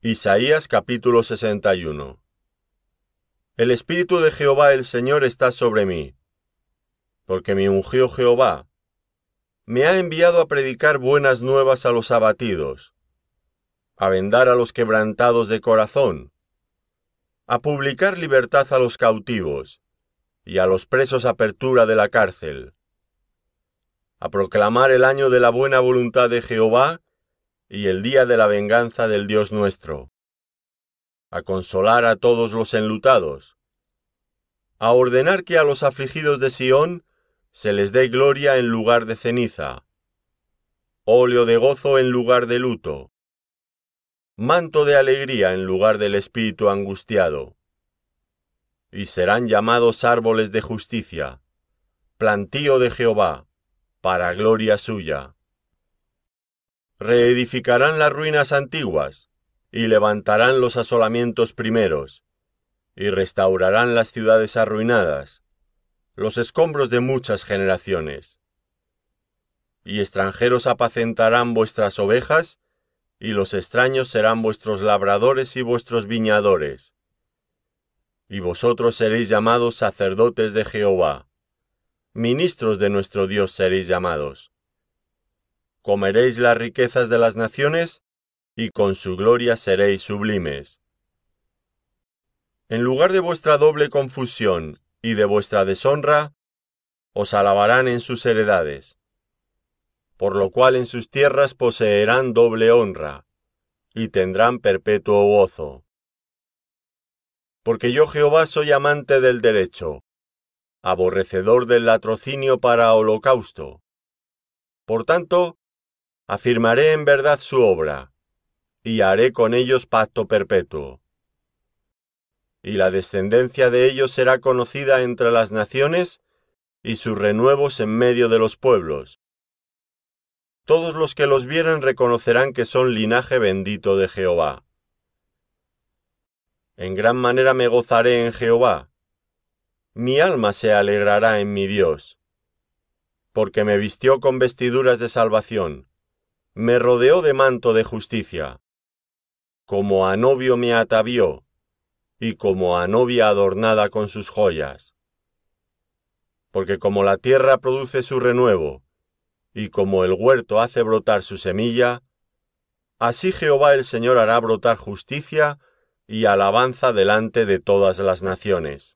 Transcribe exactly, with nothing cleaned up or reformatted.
Isaías capítulo sesenta y uno. El Espíritu de Jehová el Señor está sobre mí, porque me ungió Jehová. Me ha enviado a predicar buenas nuevas a los abatidos, a vendar a los quebrantados de corazón, a publicar libertad a los cautivos, y a los presos apertura de la cárcel, a proclamar el año de la buena voluntad de Jehová, y el día de la venganza del Dios nuestro, a consolar a todos los enlutados, a ordenar que a los afligidos de Sión se les dé gloria en lugar de ceniza, óleo de gozo en lugar de luto, manto de alegría en lugar del espíritu angustiado, y serán llamados árboles de justicia, plantío de Jehová, para gloria suya. Reedificarán las ruinas antiguas, y levantarán los asolamientos primeros, y restaurarán las ciudades arruinadas, los escombros de muchas generaciones. Y extranjeros apacentarán vuestras ovejas, y los extraños serán vuestros labradores y vuestros viñadores. Y vosotros seréis llamados sacerdotes de Jehová, ministros de nuestro Dios seréis llamados. Comeréis las riquezas de las naciones, y con su gloria seréis sublimes. En lugar de vuestra doble confusión y de vuestra deshonra, os alabarán en sus heredades, por lo cual en sus tierras poseerán doble honra, y tendrán perpetuo gozo. Porque yo Jehová soy amante del derecho, aborrecedor del latrocinio para holocausto. Por tanto, afirmaré en verdad su obra, y haré con ellos pacto perpetuo. Y la descendencia de ellos será conocida entre las naciones, y sus renuevos en medio de los pueblos. Todos los que los vieren reconocerán que son linaje bendito de Jehová. En gran manera me gozaré en Jehová. Mi alma se alegrará en mi Dios, porque me vistió con vestiduras de salvación, me rodeó de manto de justicia, como a novio me atavió, y como a novia adornada con sus joyas. Porque como la tierra produce su renuevo, y como el huerto hace brotar su semilla, así Jehová el Señor hará brotar justicia y alabanza delante de todas las naciones.